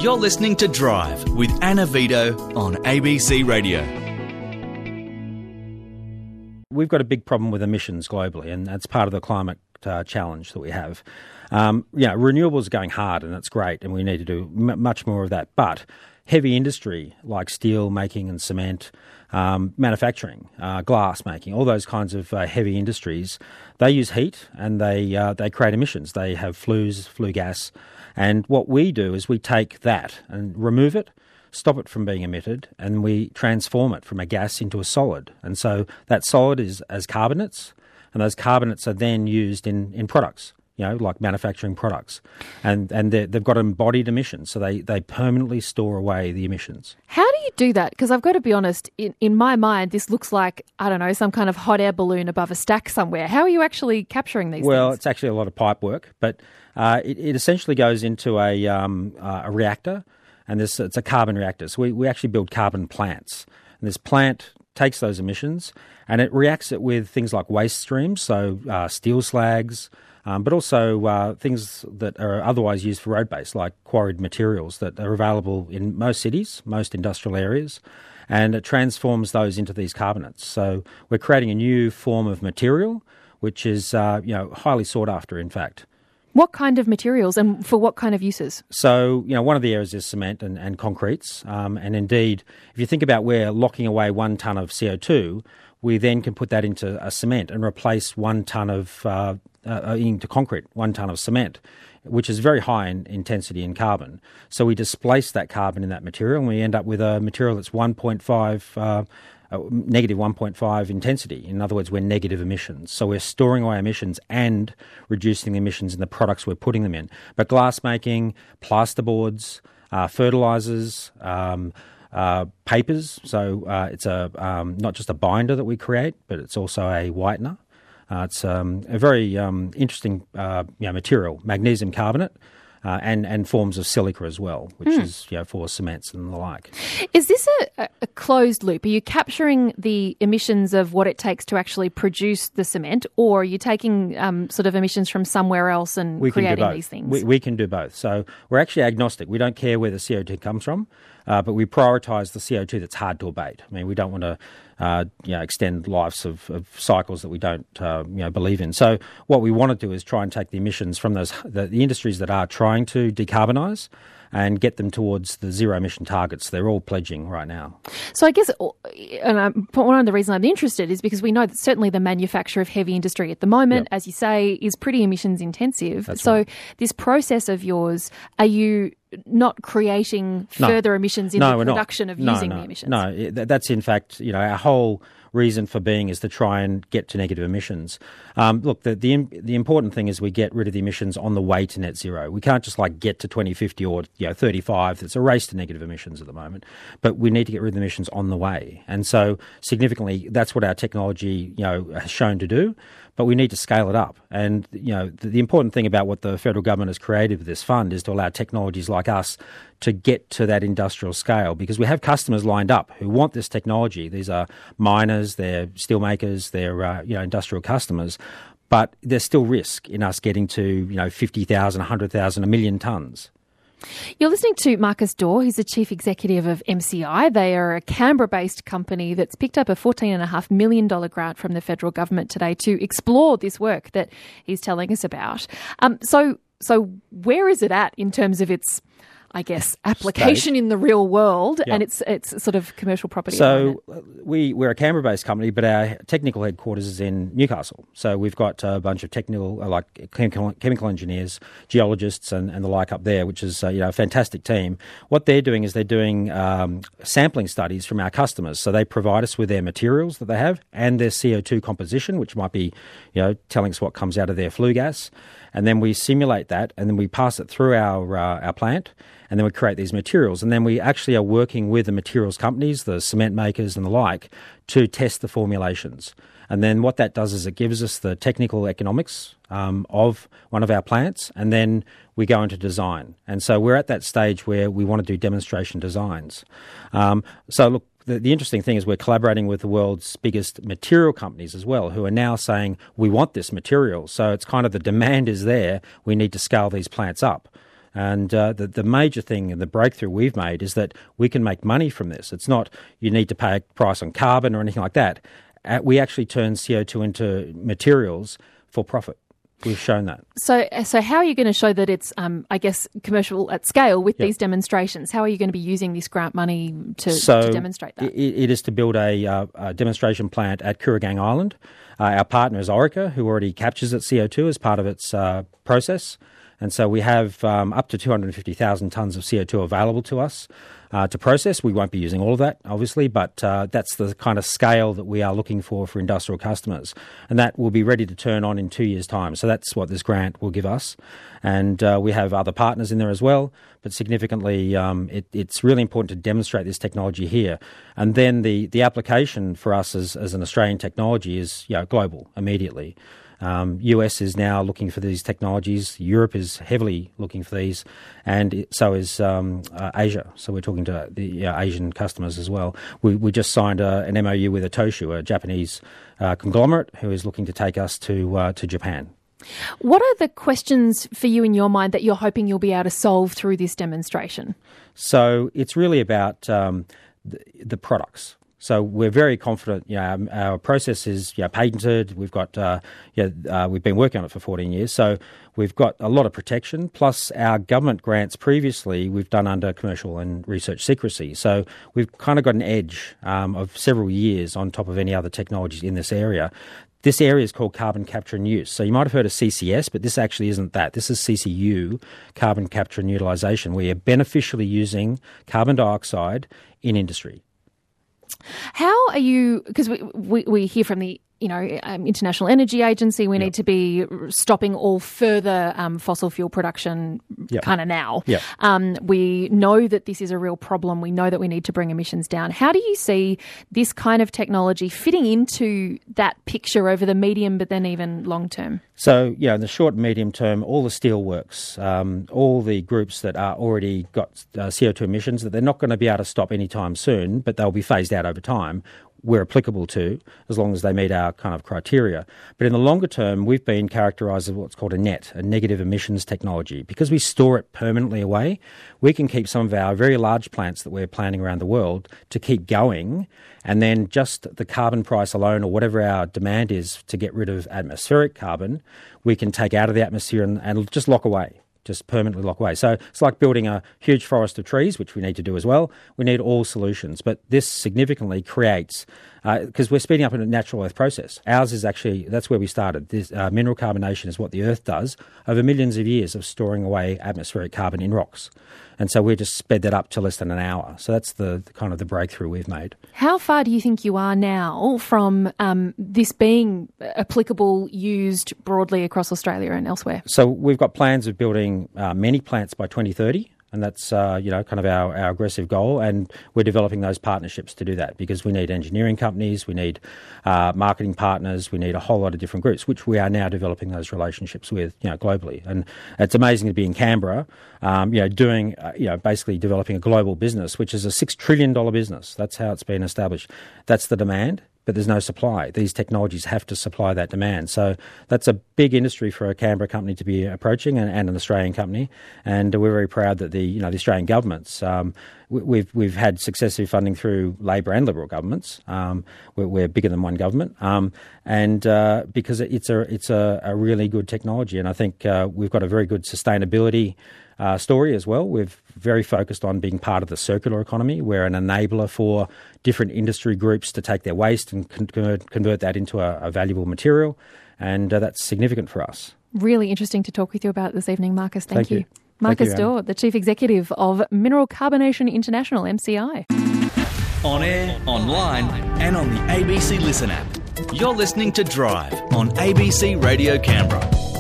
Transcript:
You're listening to Drive with Anna Vito on ABC Radio. We've got a big problem with emissions globally, and that's part of the climate challenge that we have. Renewables are going hard, and that's great, and we need to do much more of that. But heavy industry like steel making and cement, manufacturing, glass making, all those kinds of heavy industries, they use heat and they create emissions. They have flue gas. And what we do is we take that and remove it, stop it from being emitted, and we transform it from a gas into a solid. And so that solid is as carbonates, and those carbonates are then used in products, like manufacturing products. And they've got embodied emissions, so they permanently store away the emissions. How do you do that? Because I've got to be honest, in my mind, this looks like, I don't know, some kind of hot air balloon above a stack somewhere. How are you actually capturing these things? It's actually a lot of pipe work, but it essentially goes into a reactor, and it's a carbon reactor. So we actually build carbon plants. And this plant takes those emissions and it reacts it with things like waste streams, so steel slags, but also things that are otherwise used for road base, like quarried materials that are available in most cities, most industrial areas, and it transforms those into these carbonates. So we're creating a new form of material, which is highly sought after, in fact. What kind of materials and for what kind of uses? So, one of the areas is cement and concretes. And indeed, if you think about we're locking away 1 tonne of CO2, we then can put that into a cement and replace 1 tonne of into concrete, 1 tonne of cement, which is very high in intensity in carbon. So we displace that carbon in that material and we end up with a material that's negative 1.5 intensity. In other words, we're negative emissions. So we're storing away emissions and reducing the emissions in the products we're putting them in. But glass making, plasterboards, fertilisers, papers. So it's not just a binder that we create, but it's also a whitener. It's a very interesting material, magnesium carbonate. And forms of silica as well, which is for cements and the like. Is this a closed loop? Are you capturing the emissions of what it takes to actually produce the cement, or are you taking sort of emissions from somewhere else and creating these things? We can do both. So we're actually agnostic. We don't care where the CO2 comes from, but we prioritise the CO2 that's hard to abate. I mean, we don't want to extend lives of cycles that we don't believe in. So what we want to do is try and take the emissions from the industries that are trying to decarbonise and get them towards the zero emission targets they're all pledging right now. So I guess one of the reasons I'm interested is because we know that certainly the manufacture of heavy industry at the moment, as you say, is pretty emissions intensive. That's so right. This process of yours, are you not creating further emissions in the production of using the emissions? No, that's in fact, our whole reason for being is to try and get to negative emissions. Look, the important thing is we get rid of the emissions on the way to net zero. We can't just get to 2050 or 35. It's a race to negative emissions at the moment, but we need to get rid of the emissions on the way. And so significantly, that's what our technology has shown to do. But we need to scale it up. And, the important thing about what the federal government has created with this fund is to allow technologies like us to get to that industrial scale, because we have customers lined up who want this technology. These are miners, they're steel makers, they're, industrial customers. But there's still risk in us getting to, 50,000, 100,000, 1 million tonnes. You're listening to Marcus Dorr. He's the Chief Executive of MCI. They are a Canberra-based company that's picked up a $14.5 million grant from the federal government today to explore this work that he's telling us about. So where is it at in terms of its, I guess, application in the real world and its sort of commercial property? So we're a Canberra-based company, but our technical headquarters is in Newcastle. So we've got a bunch of technical, chemical engineers, geologists and the like up there, which is a fantastic team. What they're doing is they're doing sampling studies from our customers. So they provide us with their materials that they have and their CO2 composition, which might be, telling us what comes out of their flue gas. And then we simulate that and then we pass it through our plant. And then we create these materials. And then we actually are working with the materials companies, the cement makers and the like, to test the formulations. And then what that does is it gives us the technical economics of one of our plants, and then we go into design. And so we're at that stage where we want to do demonstration designs. So look, the interesting thing is we're collaborating with the world's biggest material companies as well, who are now saying, we want this material. So it's kind of the demand is there. We need to scale these plants up. And the major thing and the breakthrough we've made is that we can make money from this. It's not you need to pay a price on carbon or anything like that. We actually turn CO2 into materials for profit. We've shown that. So how are you going to show that it's, commercial at scale with these demonstrations? How are you going to be using this grant money to demonstrate that? It is to build a demonstration plant at Kooragang Island. Our partner is Orica, who already captures its CO2 as part of its process. And so we have up to 250,000 tonnes of CO2 available to us to process. We won't be using all of that, obviously, but that's the kind of scale that we are looking for industrial customers. And that will be ready to turn on in 2 years' time. So that's what this grant will give us. And we have other partners in there as well. But significantly, it's really important to demonstrate this technology here. And then the application for us as an Australian technology is global immediately. US is now looking for these technologies. Europe is heavily looking for these, and so is Asia. So we're talking to the Asian customers as well. We just signed an MOU with Itochu, a Japanese conglomerate, who is looking to take us to Japan. What are the questions for you in your mind that you're hoping you'll be able to solve through this demonstration? So it's really about the products. So we're very confident. Our process is patented. We've got we've been working on it for 14 years. So we've got a lot of protection. Plus our government grants previously we've done under commercial and research secrecy. So we've kind of got an edge of several years on top of any other technologies in this area. This area is called carbon capture and use. So you might have heard of CCS, but this actually isn't that. This is CCU, carbon capture and utilisation, where you're beneficially using carbon dioxide in industry. How are you, because we hear from the International Energy Agency, we need to be stopping all further fossil fuel production kind of now. We know that this is a real problem. We know that we need to bring emissions down. How do you see this kind of technology fitting into that picture over the medium but then even long term? So, in the short and medium term, all the steelworks, all the groups that are already got CO2 emissions that they're not going to be able to stop anytime soon, but they'll be phased out over time, we're applicable to, as long as they meet our kind of criteria. But in the longer term, we've been characterised as what's called a NET, a negative emissions technology. Because we store it permanently away, we can keep some of our very large plants that we're planning around the world to keep going, and then just the carbon price alone, or whatever our demand is to get rid of atmospheric carbon, we can take out of the atmosphere and just lock away. Just permanently lock away. So it's like building a huge forest of trees, which we need to do as well. We need all solutions. But this significantly creates, because we're speeding up a natural earth process. Ours is actually, that's where we started. This mineral carbonation is what the earth does over millions of years of storing away atmospheric carbon in rocks. And so we just sped that up to less than an hour. So that's the kind of the breakthrough we've made. How far do you think you are now from this being applicable, used broadly across Australia and elsewhere? So we've got plans of building many plants by 2030. And that's, kind of our aggressive goal. And we're developing those partnerships to do that because we need engineering companies, we need marketing partners, we need a whole lot of different groups, which we are now developing those relationships with, globally. And it's amazing to be in Canberra, doing, basically developing a global business, which is a $6 trillion business. That's how it's been established. That's the demand. But there's no supply. These technologies have to supply that demand. So that's a big industry for a Canberra company to be approaching, and an Australian company. And we're very proud that the Australian governments, we've had successive funding through Labor and Liberal governments. We're bigger than one government, because it's a really good technology, and I think we've got a very good sustainability story as well. We're very focused on being part of the circular economy. We're an enabler for different industry groups to take their waste and convert that into a valuable material, and that's significant for us. Really interesting to talk with you about this evening, Marcus. Thank you. Marcus Daw, the Chief Executive of Mineral Carbonation International, MCI. On air, online and on the ABC Listen app. You're listening to Drive on ABC Radio Canberra.